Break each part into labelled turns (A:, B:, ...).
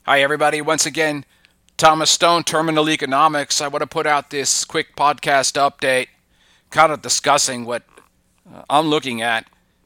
A: Hi, everybody. Once again, Thomas Stone, Terminal Economics. I want to put out this quick podcast update, kind of discussing what I'm looking at.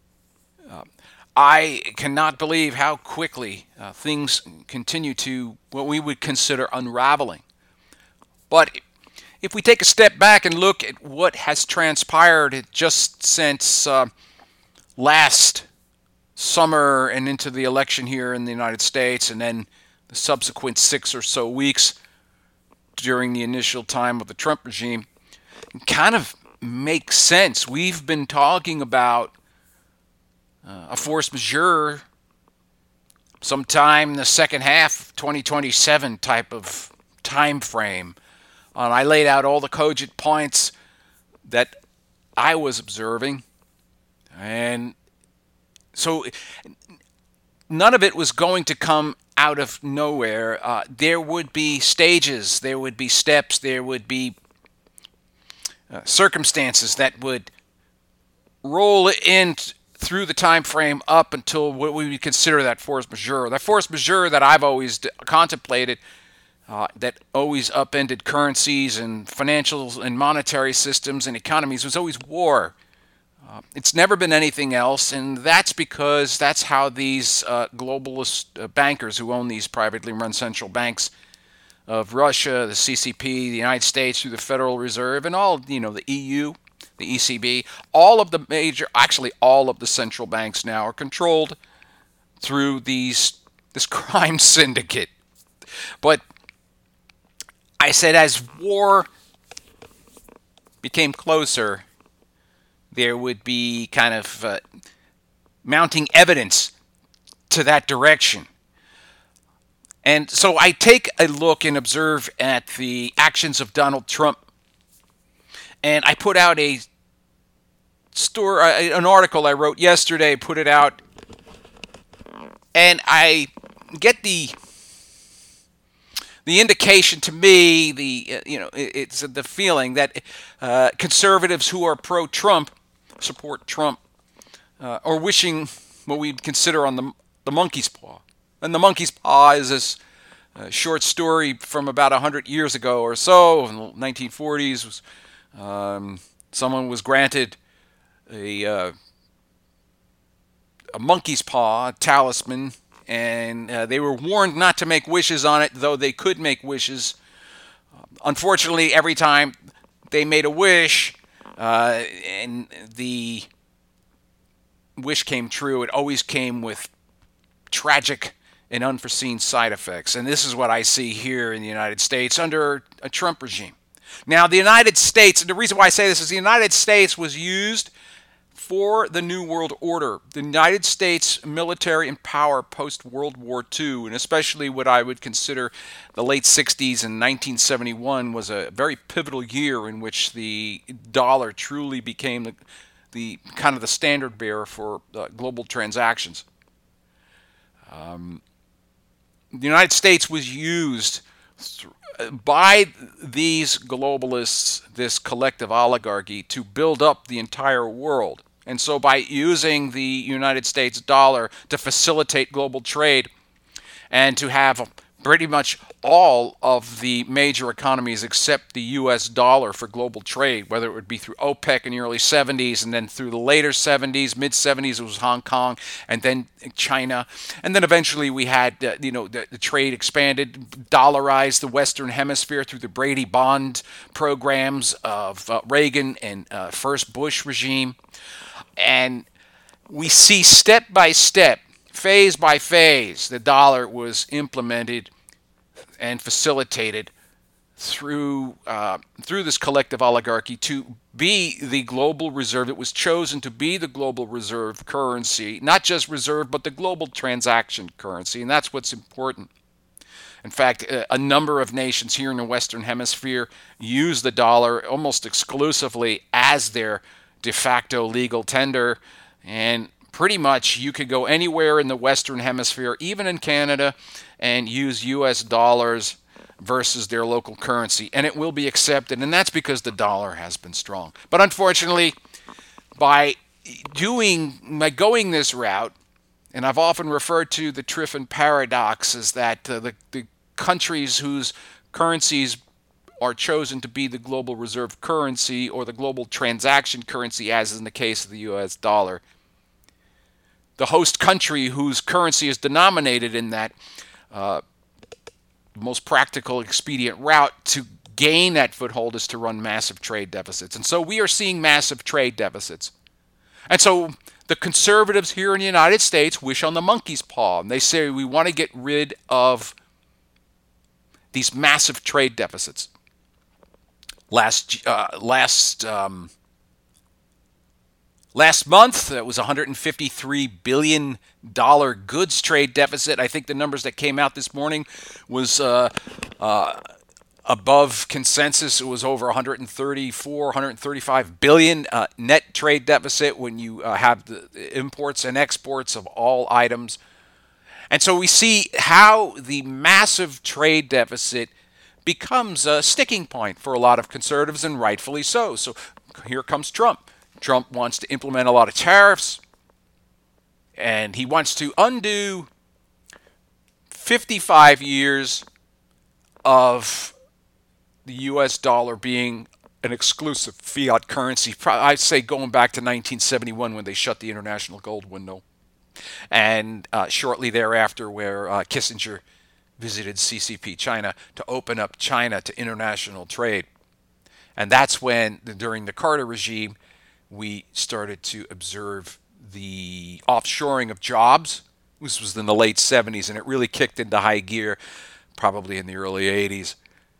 A: I cannot believe how quickly things continue to what we would consider unraveling. But if we take a step back and look at what has transpired just since last summer and into the election here in the United States, and then the subsequent 6 or so weeks during the initial time of the Trump regime, it kind of makes sense. We've been talking about a force majeure sometime in the second half of 2027 type of time frame. And I laid out all the cogent points that I was observing. And so none of it was going to come out of nowhere. There would be stages, there would be steps, there would be circumstances that would roll in through the time frame up until what we would consider that force majeure. That force majeure that I've always contemplated, that always upended currencies and financial and monetary systems and economies, was always war. It's never been anything else, and that's because that's how these globalist bankers who own these privately run central banks of Russia, the CCP, the United States through the Federal Reserve, and all, the EU, the ECB, all of the all of the central banks now are controlled through this crime syndicate. But I said as war became closer, there would be kind of mounting evidence to that direction. And so I take a look and observe at the actions of Donald Trump. And I put out an article I wrote yesterday, put it out, and I get the indication to me, it's the feeling that conservatives who are pro-Trump support Trump, or wishing what we'd consider on the monkey's paw. And the monkey's paw is this short story from about 100 years ago or so, in the 1940s. Someone was granted a monkey's paw, a talisman, and they were warned not to make wishes on it, though they could make wishes. Unfortunately, every time they made a wish, and the wish came true, it always came with tragic and unforeseen side effects. And this is what I see here in the United States under a Trump regime. Now, the United States, and the reason why I say this is the United States was used for the New World Order. The United States military and power post-World War II, and especially what I would consider the late 60s and 1971, was a very pivotal year in which the dollar truly became the kind of the standard bearer for global transactions. The United States was used by these globalists, this collective oligarchy, to build up the entire world. And so by using the United States dollar to facilitate global trade and to have pretty much all of the major economies except the U.S. dollar for global trade, whether it would be through OPEC in the early 70s, and then through the later 70s, mid-70s, it was Hong Kong, and then China. And then eventually we had, the trade expanded, dollarized the Western Hemisphere through the Brady Bond programs of Reagan and first Bush regime. And we see step by step, phase by phase, the dollar was implemented and facilitated through this collective oligarchy to be the global reserve. It was chosen to be the global reserve currency, not just reserve, but the global transaction currency, and that's what's important. In fact, a number of nations here in the Western Hemisphere use the dollar almost exclusively as their de facto legal tender, and pretty much you could go anywhere in the Western Hemisphere, even in Canada, and use U.S. dollars versus their local currency, and it will be accepted, and that's because the dollar has been strong. But unfortunately, by going this route, And I've often referred to the Triffin paradox as that the countries whose currencies are chosen to be the global reserve currency or the global transaction currency, as in the case of the US dollar, the host country whose currency is denominated in that most practical, expedient route to gain that foothold is to run massive trade deficits. And so we are seeing massive trade deficits. And so the conservatives here in the United States wish on the monkey's paw, and they say we want to get rid of these massive trade deficits. Last month, it was $153 billion goods trade deficit. I think the numbers that came out this morning was above consensus. It was over 135 billion net trade deficit when you have the imports and exports of all items. And so we see how the massive trade deficit becomes a sticking point for a lot of conservatives, and rightfully so. So here comes Trump. Trump wants to implement a lot of tariffs, and he wants to undo 55 years of the U.S. dollar being an exclusive fiat currency. I'd say going back to 1971 when they shut the international gold window, and shortly thereafter where Kissinger visited CCP China to open up China to international trade. And that's when, during the Carter regime, we started to observe the offshoring of jobs. This was in the late 70s, and it really kicked into high gear probably in the early 80s.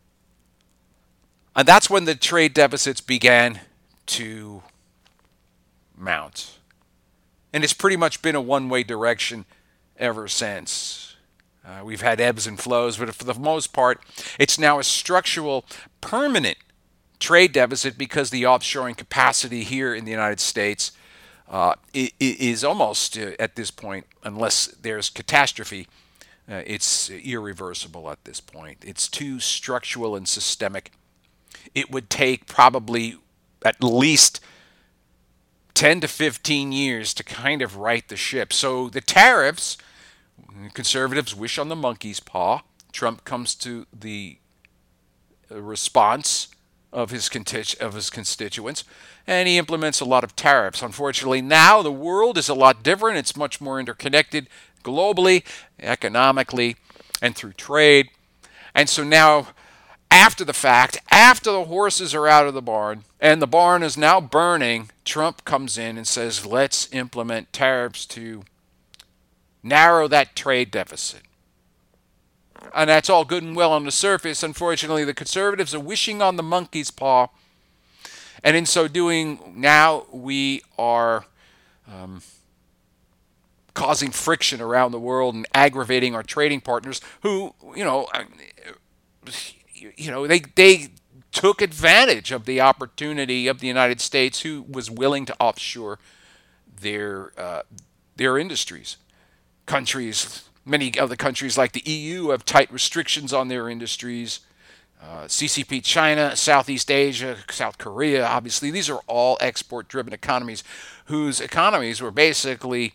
A: And that's when the trade deficits began to mount. And it's pretty much been a one-way direction ever since. We've had ebbs and flows, but for the most part, it's now a structural, permanent trade deficit because the offshoring capacity here in the United States is almost, at this point, unless there's catastrophe, it's irreversible at this point. It's too structural and systemic. It would take probably at least 10 to 15 years to kind of right the ship. So the tariffs, conservatives wish on the monkey's paw. Trump comes to the response of his constituents, and he implements a lot of tariffs. Unfortunately, now the world is a lot different. It's much more interconnected globally, economically, and through trade. And so now, after the fact, after the horses are out of the barn, and the barn is now burning, Trump comes in and says, let's implement tariffs to narrow that trade deficit. And that's all good and well on the surface. Unfortunately, the conservatives are wishing on the monkey's paw. And in so doing, now we are causing friction around the world and aggravating our trading partners who, they took advantage of the opportunity of the United States, who was willing to offshore their industries. Many other countries like the EU have tight restrictions on their industries. CCP China, Southeast Asia, South Korea, obviously, these are all export-driven economies whose economies were basically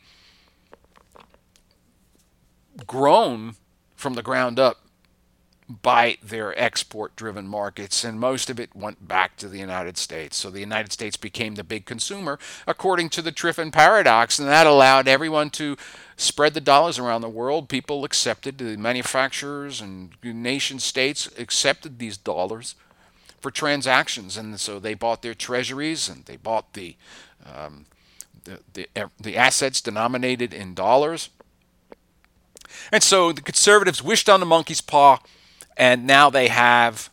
A: grown from the ground up by their export-driven markets, and most of it went back to the United States. So the United States became the big consumer, according to the Triffin paradox, and that allowed everyone to spread the dollars around the world. People accepted, the manufacturers and nation states accepted these dollars for transactions, and so they bought their treasuries and they bought the assets denominated in dollars. And so the conservatives wished on the monkey's paw, and now they have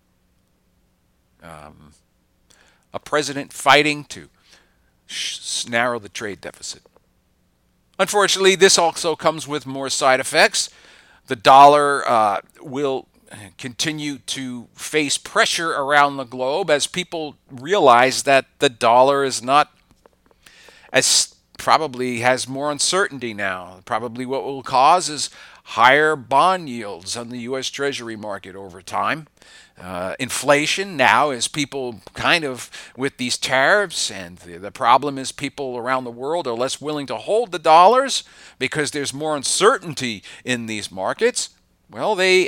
A: a president fighting to narrow the trade deficit. Unfortunately, this also comes with more side effects. The dollar will continue to face pressure around the globe as people realize that the dollar is not probably has more uncertainty now. Probably what will cause is higher bond yields on the U.S. Treasury market over time. Inflation now is people kind of with these tariffs, and the problem is people around the world are less willing to hold the dollars because there's more uncertainty in these markets. Well, they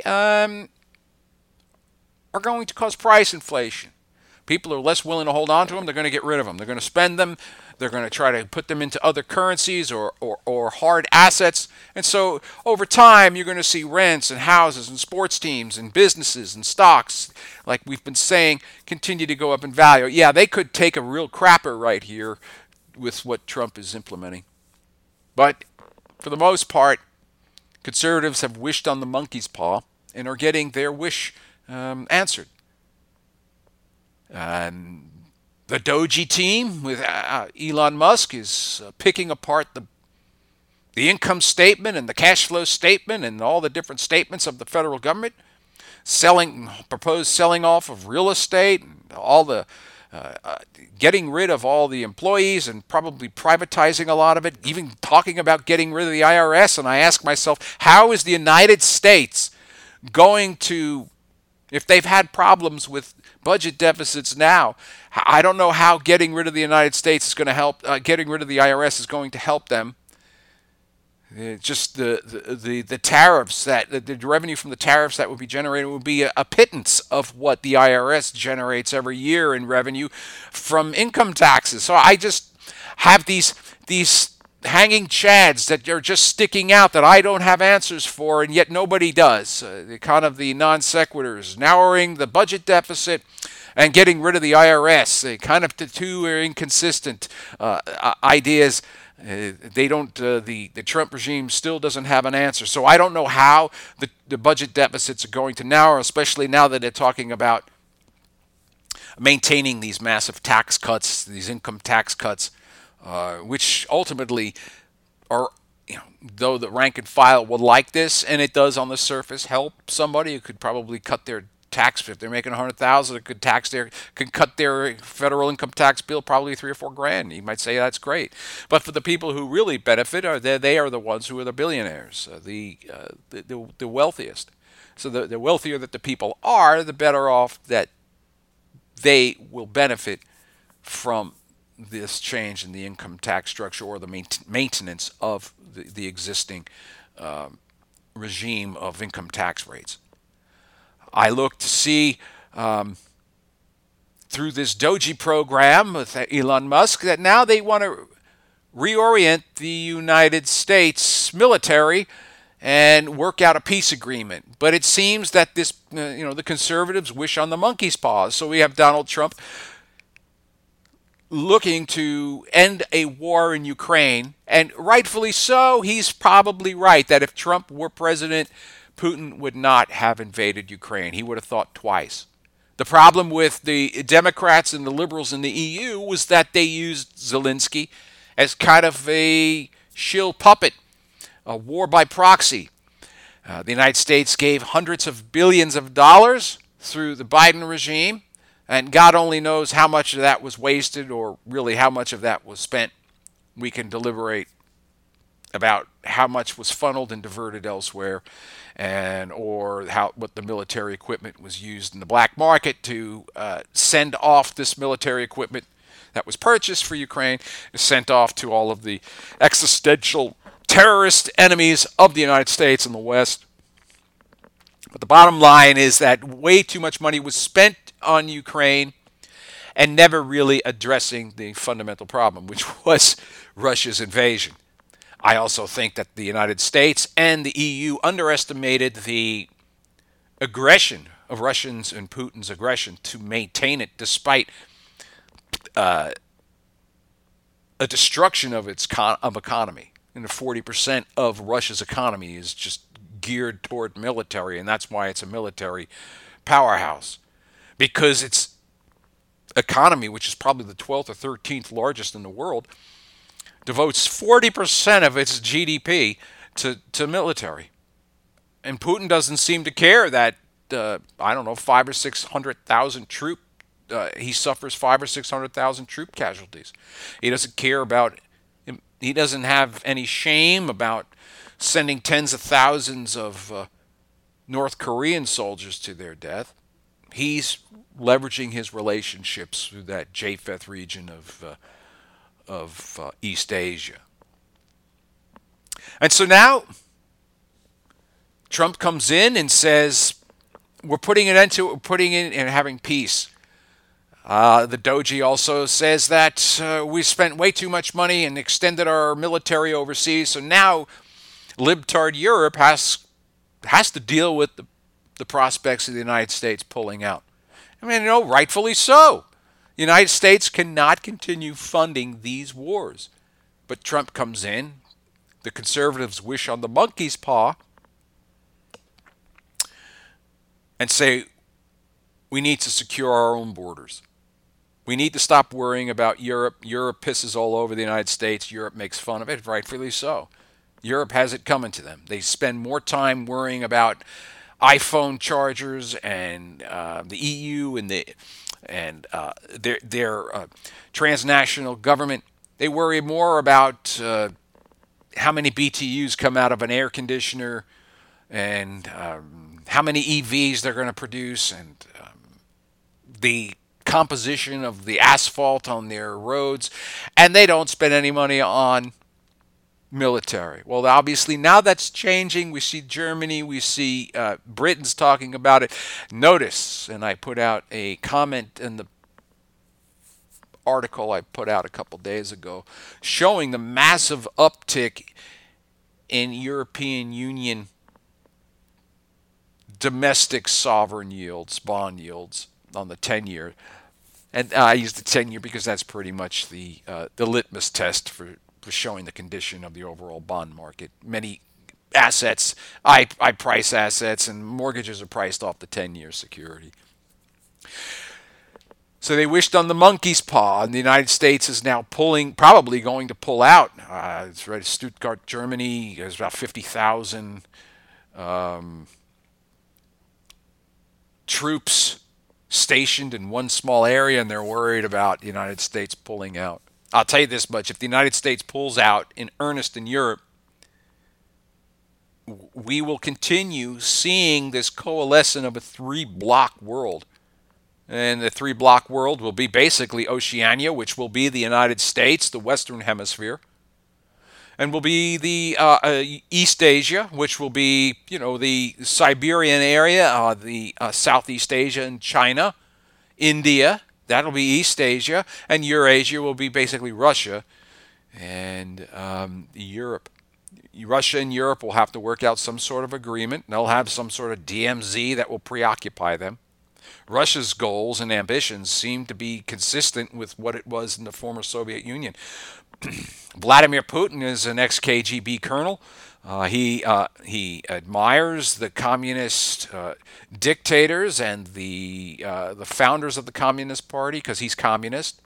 A: are going to cause price inflation. People are less willing to hold on to them. They're going to get rid of them. They're going to spend them. They're going to try to put them into other currencies or hard assets. And so over time, you're going to see rents and houses and sports teams and businesses and stocks, like we've been saying, continue to go up in value. Yeah, they could take a real crapper right here with what Trump is implementing. But for the most part, conservatives have wished on the monkey's paw and are getting their wish answered. The Doji team with Elon Musk is picking apart the income statement and the cash flow statement and all the different statements of the federal government, proposed selling off of real estate, and all the getting rid of all the employees and probably privatizing a lot of it, even talking about getting rid of the IRS. And I ask myself, how is the United States going to, if they've had problems with budget deficits now, I don't know how getting rid of the United States is going to help. Getting rid of the IRS is going to help them. Just the tariffs, that the revenue from the tariffs that would be generated would be a pittance of what the IRS generates every year in revenue from income taxes. So I just have these hanging chads that are just sticking out that I don't have answers for, and yet nobody does. Kind of the non sequiturs, narrowing the budget deficit and getting rid of the IRS. Kind of the two are inconsistent ideas. They don't. The Trump regime still doesn't have an answer. So I don't know how the budget deficits are going to narrow, especially now that they're talking about maintaining these massive tax cuts, these income tax cuts, which ultimately are, though the rank and file will like this, and it does on the surface help somebody. It could probably cut their tax. If they're making $100,000, it could cut their federal income tax bill probably $3 or $4,000. You might say that's great, but for the people who really benefit, they are the ones who are the billionaires, the wealthiest. So the wealthier that the people are, the better off that they will benefit from this change in the income tax structure or the maintenance of the existing regime of income tax rates. I look to see through this Doji program with Elon Musk that now they want to reorient the United States military and work out a peace agreement. But it seems that this, the conservatives wish on the monkey's paws. So we have Donald Trump looking to end a war in Ukraine, and rightfully so. He's probably right that if Trump were president, Putin would not have invaded Ukraine. He would have thought twice. The problem with the Democrats and the liberals in the EU was that they used Zelensky as kind of a shill puppet, a war by proxy. The United States gave hundreds of billions of dollars through the Biden regime, and God only knows how much of that was wasted or really how much of that was spent. We can deliberate about how much was funneled and diverted elsewhere, and or what the military equipment was used in the black market to send off this military equipment that was purchased for Ukraine, sent off to all of the existential terrorist enemies of the United States and the West. But the bottom line is that way too much money was spent on Ukraine and never really addressing the fundamental problem, which was Russia's invasion. I also think that the United States and the EU underestimated the aggression of Russians and Putin's aggression to maintain it despite a destruction of its economy. And 40% of Russia's economy is just geared toward military, and that's why it's a military powerhouse. Because its economy, which is probably the 12th or 13th largest in the world, devotes 40% of its GDP to military. And Putin doesn't seem to care that, 500,000 or 600,000 he suffers 500,000 or 600,000 troop casualties. He doesn't care about, he doesn't have any shame about sending tens of thousands of North Korean soldiers to their death. He's leveraging his relationships through that Japheth region of East Asia. And so now Trump comes in and says, we're putting an end to it, we're putting in and having peace. The Doji also says that we spent way too much money and extended our military overseas, so now libtard Europe has to deal with the prospects of the United States pulling out. I mean, rightfully so. The United States cannot continue funding these wars. But Trump comes in, the conservatives wish on the monkey's paw, and say, we need to secure our own borders. We need to stop worrying about Europe. Europe pisses all over the United States. Europe makes fun of it, rightfully so. Europe has it coming to them. They spend more time worrying about iPhone chargers and the EU and their transnational government. They worry more about how many BTUs come out of an air conditioner and how many EVs they're going to produce and the composition of the asphalt on their roads. And they don't spend any money on military. Well, obviously now that's changing. We see Germany, we see Britain's talking about it. Notice, and I put out a comment in the article I put out a couple days ago, showing the massive uptick in European Union domestic sovereign yields, bond yields on the 10-year. And I use the 10-year because that's pretty much the litmus test for showing the condition of the overall bond market. Many assets, I price assets, and mortgages are priced off the 10-year security. So they wished on the monkey's paw, and the United States is now probably going to pull out. It's right, Stuttgart, Germany, there's about 50,000 troops stationed in one small area, and they're worried about the United States pulling out. I'll tell you this much, if the United States pulls out in earnest in Europe, we will continue seeing this coalescence of a three-block world. And the three-block world will be basically Oceania, which will be the United States, the Western Hemisphere, and will be the East Asia, which will be, the Siberian area, the Southeast Asia and China, India. That'll be East Asia, and Eurasia will be basically Russia and Europe. Russia and Europe will have to work out some sort of agreement. They'll have some sort of DMZ that will preoccupy them. Russia's goals and ambitions seem to be consistent with what it was in the former Soviet Union. Vladimir Putin is an ex-KGB colonel. He admires the communist dictators and the founders of the Communist Party because he's communist.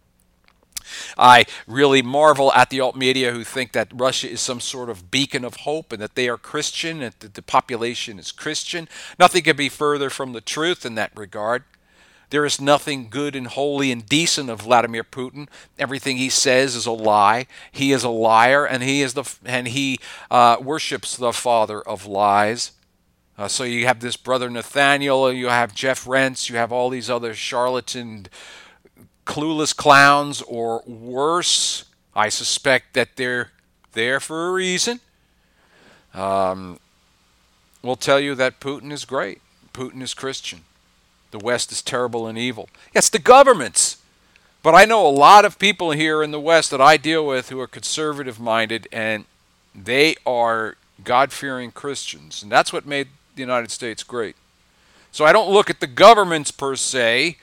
A: I really marvel at the alt media who think that Russia is some sort of beacon of hope and that they are Christian and that the population is Christian. Nothing could be further from the truth in that regard. There is nothing good and holy and decent of Vladimir Putin. Everything he says is a lie. He is a liar, and he worships the father of lies. So you have this brother Nathaniel, you have Jeff Rentz, you have all these other charlatan, clueless clowns, or worse. I suspect that they're there for a reason. Will tell you that Putin is great. Putin is Christian. The West is terrible and evil. Yes, the governments. But I know a lot of people here in the West that I deal with who are conservative-minded, and they are God-fearing Christians. And that's what made the United States great. So I don't look at the governments per se,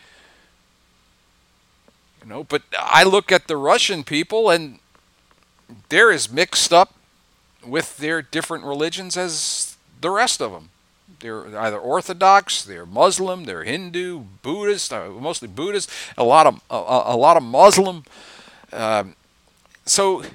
A: but I look at the Russian people, and they're as mixed up with their different religions as the rest of them. They're either Orthodox, they're Muslim, they're Hindu, Buddhist, mostly Buddhist, a lot of Muslim. So,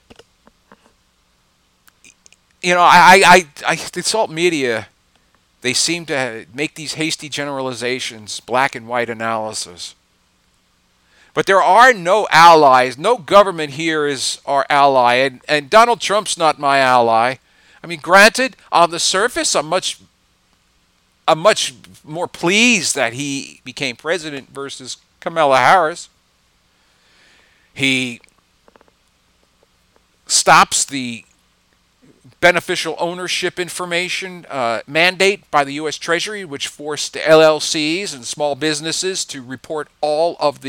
A: the salt media, they seem to make these hasty generalizations, black and white analysis. But there are no allies. No government here is our ally, and Donald Trump's not my ally. I mean, granted, on the surface, I'm much more pleased that he became president versus Kamala Harris. He stops the beneficial ownership information mandate by the U.S. Treasury, which forced LLCs and small businesses to report all of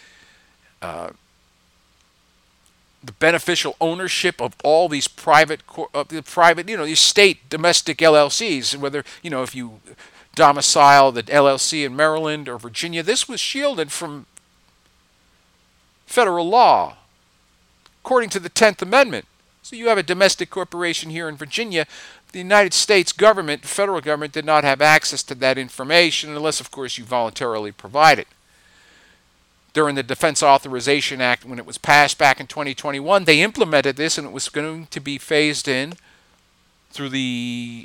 A: the beneficial ownership of all these these state domestic LLCs. Whether if you domicile the LLC in Maryland or Virginia, this was shielded from federal law, according to the 10th Amendment. So you have a domestic corporation here in Virginia. The United States government, the federal government, did not have access to that information unless, of course, you voluntarily provide it. During the Defense Authorization Act, when it was passed back in 2021, they implemented this, and it was going to be phased in through the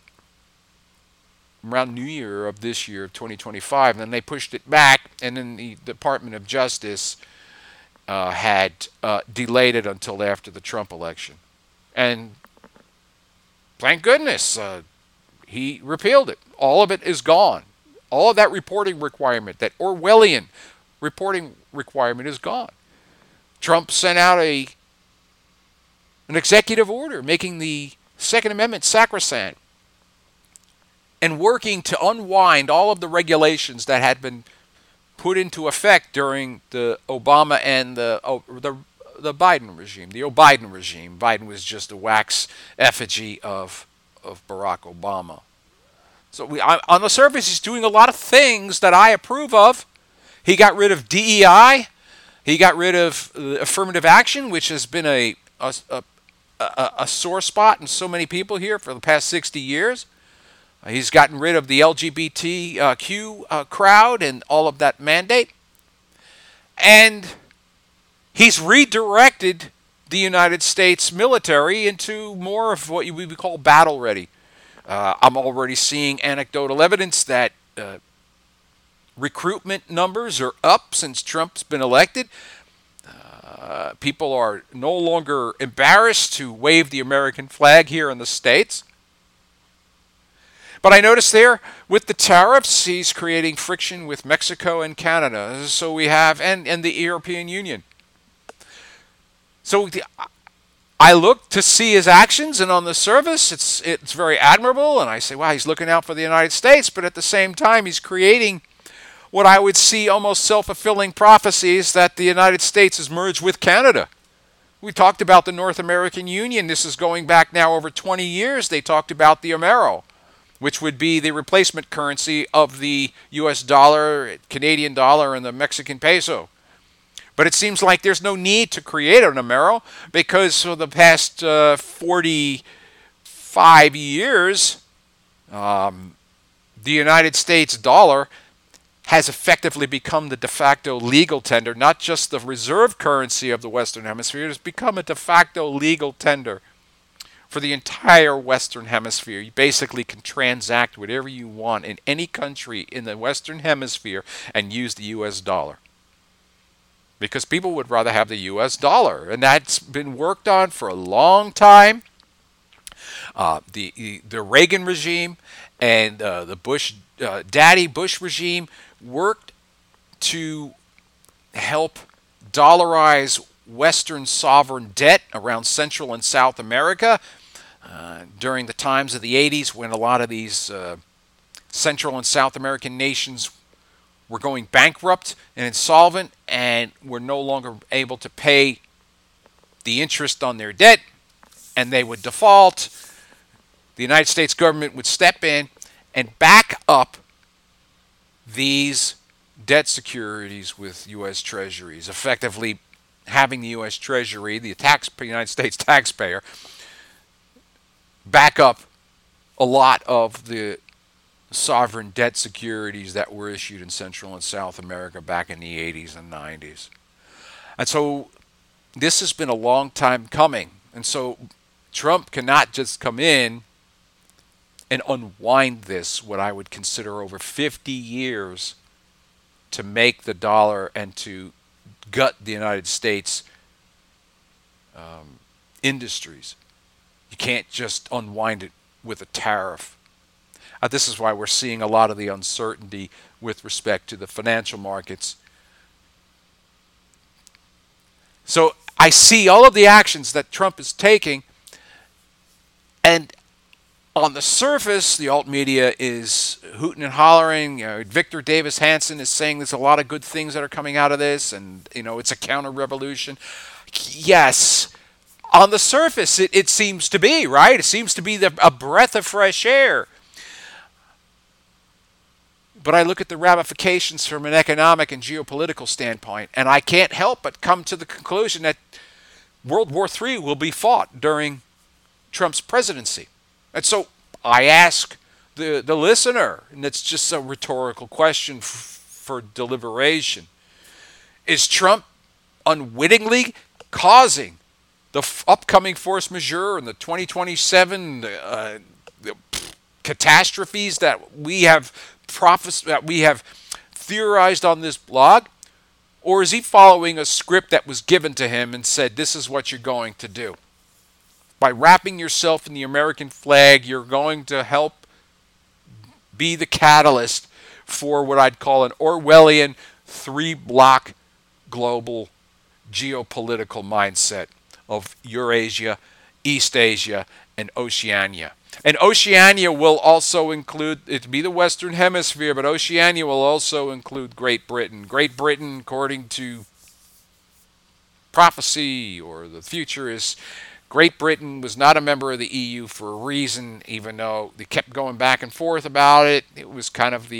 A: around New Year of this year, of 2025. And then they pushed it back, and then the Department of Justice had delayed it until after the Trump election. And thank goodness he repealed it. All of it is gone. All of that reporting requirement, that Orwellian reporting requirement, is gone. Trump sent out an executive order making the Second Amendment sacrosanct and working to unwind all of the regulations that had been put into effect during the Obama and the Biden regime, the O'Biden regime. Biden was just a wax effigy of Barack Obama. So on the surface, he's doing a lot of things that I approve of. He got rid of DEI. He got rid of affirmative action, which has been a sore spot in so many people here for the past 60 years. He's gotten rid of the LGBTQ crowd and all of that mandate. And he's redirected the United States military into more of what we would call battle ready. I'm already seeing anecdotal evidence that recruitment numbers are up since Trump's been elected. People are no longer embarrassed to wave the American flag here in the States. But I noticed there, with the tariffs, he's creating friction with Mexico and Canada. So we have, and the European Union. So I look to see his actions, and on the surface, it's very admirable. And I say, wow, he's looking out for the United States. But at the same time, he's creating what I would see almost self-fulfilling prophecies that the United States is merged with Canada. We talked about the North American Union. This is going back now over 20 years. They talked about the Amero, which would be the replacement currency of the US dollar, Canadian dollar, and the Mexican peso. But it seems like there's no need to create an Amero because for the past 45 years, the United States dollar has effectively become the de facto legal tender, not just the reserve currency of the Western Hemisphere. It has become a de facto legal tender for the entire Western Hemisphere. You basically can transact whatever you want in any country in the Western Hemisphere and use the U.S. dollar. Because people would rather have the U.S. dollar. And that's been worked on for a long time. The Reagan regime and the Daddy Bush regime worked to help dollarize Western sovereign debt around Central and South America. During the times of the 80s, when a lot of these Central and South American nations were going bankrupt and insolvent and were no longer able to pay the interest on their debt, and they would default, the United States government would step in and back up these debt securities with U.S. Treasuries, effectively having the U.S. Treasury, the United States taxpayer, back up a lot of the sovereign debt securities that were issued in Central and South America back in the 80s and 90s. And so this has been a long time coming. And so Trump cannot just come in and unwind this, what I would consider over 50 years, to make the dollar and to gut the United States industries. You can't just unwind it with a tariff. This is why we're seeing a lot of the uncertainty with respect to the financial markets. So I see all of the actions that Trump is taking, and on the surface, the alt media is hooting and hollering. Victor Davis Hanson is saying there's a lot of good things that are coming out of this, and it's a counter-revolution. Yes, on the surface, it seems to be, right? It seems to be a breath of fresh air. But I look at the ramifications from an economic and geopolitical standpoint, and I can't help but come to the conclusion that World War III will be fought during Trump's presidency. And so I ask the listener, and it's just a rhetorical question for deliberation, is Trump unwittingly causing the upcoming force majeure and the 2027 the catastrophes that we have theorized on this blog? Or is he following a script that was given to him and said, this is what you're going to do? By wrapping yourself in the American flag, you're going to help be the catalyst for what I'd call an Orwellian three-block global geopolitical mindset of Eurasia, East Asia, and Oceania. And Oceania will also include, it'd be the Western Hemisphere, but Oceania will also include Great Britain. Great Britain, according to prophecy or the future, is Great Britain was not a member of the EU for a reason, even though they kept going back and forth about it. It was kind of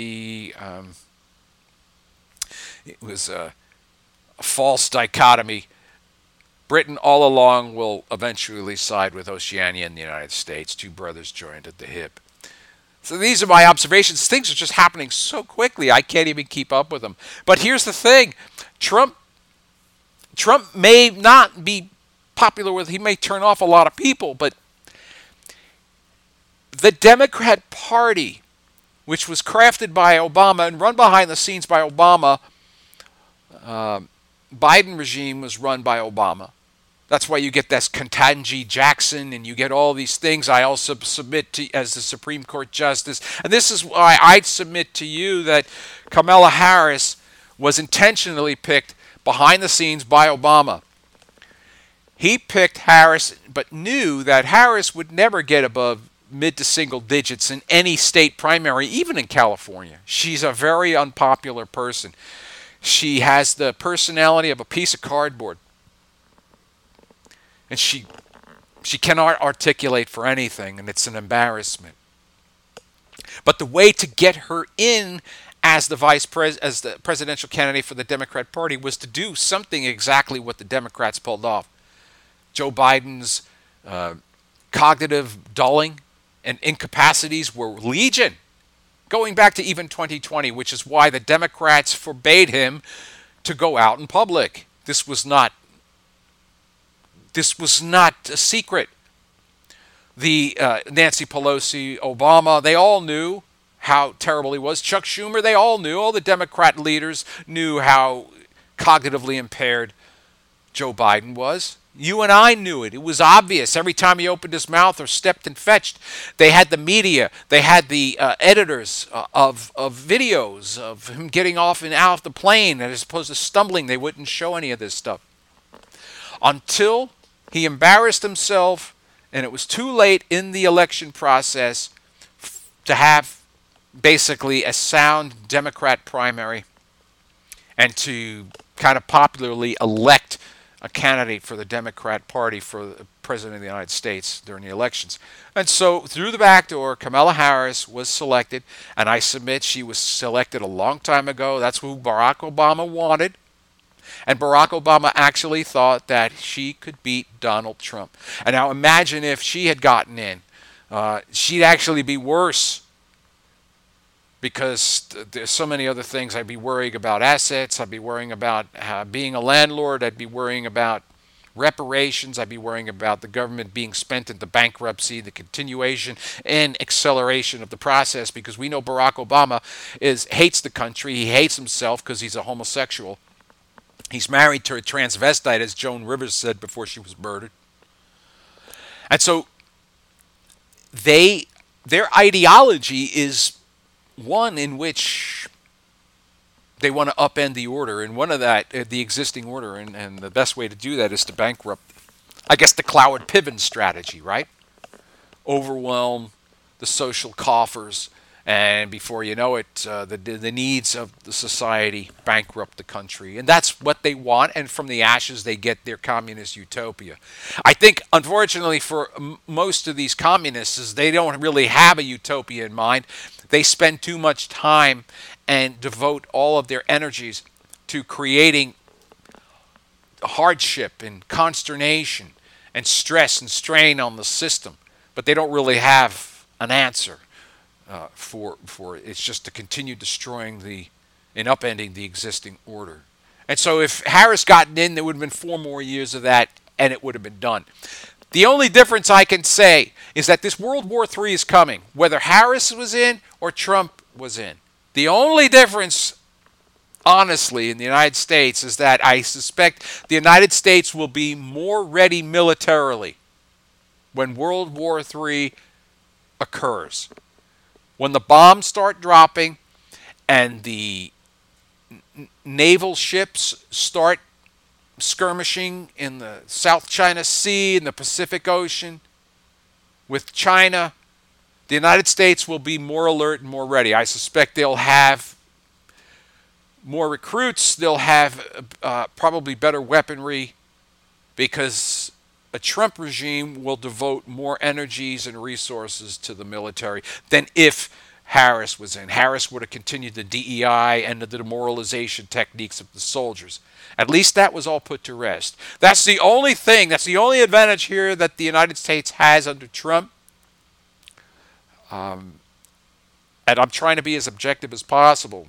A: a false dichotomy. Britain all along will eventually side with Oceania and the United States, two brothers joined at the hip. So these are my observations. Things are just happening so quickly, I can't even keep up with them. But here's the thing. Trump may not be popular with, he may turn off a lot of people, but the Democrat Party, which was crafted by Obama and run behind the scenes by Obama, Biden regime was run by Obama. That's why you get this Ketanji Jackson and you get all these things. I also submit to as the Supreme Court Justice. And this is why I'd submit to you that Kamala Harris was intentionally picked behind the scenes by Obama. He picked Harris, but knew that Harris would never get above mid to single digits in any state primary, even in California. She's a very unpopular person. She has the personality of a piece of cardboard. And she cannot articulate for anything, and it's an embarrassment. But the way to get her in as the presidential candidate for the Democrat Party was to do something exactly what the Democrats pulled off. Joe Biden's cognitive dulling and incapacities were legion, going back to even 2020, which is why the Democrats forbade him to go out in public. This was not a secret. The Nancy Pelosi, Obama, they all knew how terrible he was. Chuck Schumer, they all knew. All the Democrat leaders knew how cognitively impaired Joe Biden was. You and I knew it. It was obvious. Every time he opened his mouth or stepped and fetched, they had the media. They had the editors of videos of him getting off and out of the plane. And as opposed to stumbling, they wouldn't show any of this stuff. Until he embarrassed himself, and it was too late in the election process to have basically a sound Democrat primary and to kind of popularly elect a candidate for the Democrat Party for the President of the United States during the elections. And so through the back door, Kamala Harris was selected, and I submit she was selected a long time ago. That's who Barack Obama wanted. And Barack Obama actually thought that she could beat Donald Trump. And now imagine if she had gotten in. She'd actually be worse, because there's so many other things. I'd be worrying about assets. I'd be worrying about being a landlord. I'd be worrying about reparations. I'd be worrying about the government being spent into bankruptcy, the continuation and acceleration of the process, because we know Barack Obama hates the country. He hates himself because he's a homosexual. He's married to a transvestite, as Joan Rivers said before she was murdered. And so they their ideology is one in which they want to upend the order, and one of that the existing order, and the best way to do that is to bankrupt, I guess, the Cloward Piven strategy, right? Overwhelm the social coffers, and before you know it, the needs of the society bankrupt the country, and that's what they want. And from the ashes, they get their communist utopia. I think, unfortunately, for most of these communists, is they don't really have a utopia in mind. They spend too much time and devote all of their energies to creating hardship and consternation and stress and strain on the system, but they don't really have an answer for it's just to continue destroying and upending the existing order. And so if Harris gotten in, there would have been 4 more years of that, and it would have been done. The only difference I can say is that this World War III is coming, whether Harris was in or Trump was in. The only difference, honestly, in the United States is that I suspect the United States will be more ready militarily when World War III occurs. When the bombs start dropping and the naval ships start skirmishing in the South China Sea and the Pacific Ocean with China, the United States will be more alert and more ready. I suspect they'll have more recruits. They'll have probably better weaponry, because a Trump regime will devote more energies and resources to the military than if Harris was in. Harris would have continued the DEI and the demoralization techniques of the soldiers. At least that was all put to rest. That's the only thing, that's the only advantage here that the United States has under Trump. And I'm trying to be as objective as possible.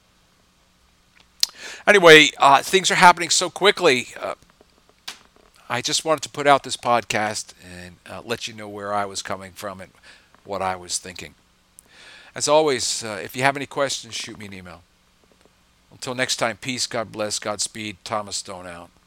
A: Anyway, things are happening so quickly. I just wanted to put out this podcast and let you know where I was coming from and what I was thinking. As always, if you have any questions, shoot me an email. Until next time, peace, God bless, Godspeed, Thomas Stone out.